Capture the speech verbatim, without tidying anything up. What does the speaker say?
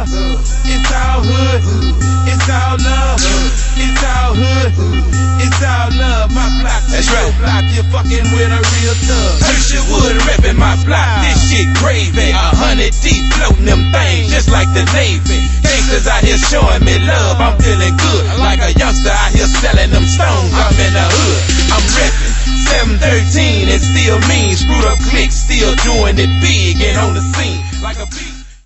love. It's all hood. It's all love. It's all hood. It's all love. My block, that's your right. block, you're fucking with a real thug. Herschel Wood reppin' my block. This shit gravy. A hundred deep floating them things just like the Navy. Gangsters out here showing me love. I'm feeling good like a youngster out here selling them stones. I'm in the hood. I'm reppin' seven thirteen. It still means screwed up clicks still doing it big and on the scene like a beast.